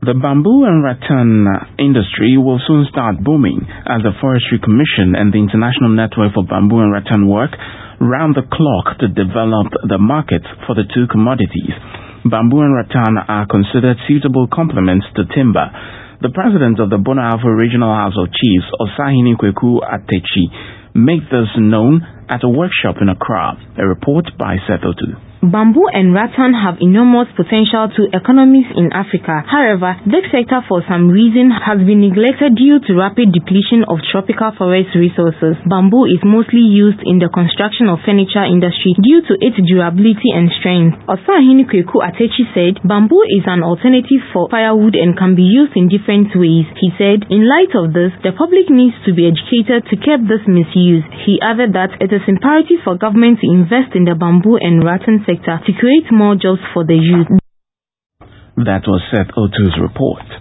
The bamboo and rattan industry will soon start booming as the Forestry Commission and the International Network for Bamboo and Rattan work round the clock to develop the markets for the two commodities. Bamboo and rattan are considered suitable complements to timber. The president of the Bono Alpha Regional House of Chiefs, Osahini Kweku Atechi, made this known at a workshop in Accra. A report by Seth Otu. Bamboo and rattan have enormous potential to economies in Africa. However, this sector for some reason has been neglected due to rapid depletion of tropical forest resources. Bamboo is mostly used in the construction of furniture industry due to its durability and strength. Osahini Kweku Atechi said, bamboo is an alternative for firewood and can be used in different ways. He said, in light of this, the public needs to be educated to curb this misuse. He added that it is imperative for government to invest in the bamboo and rattan sector to create more jobs for the youth. That was Seth Otu's report.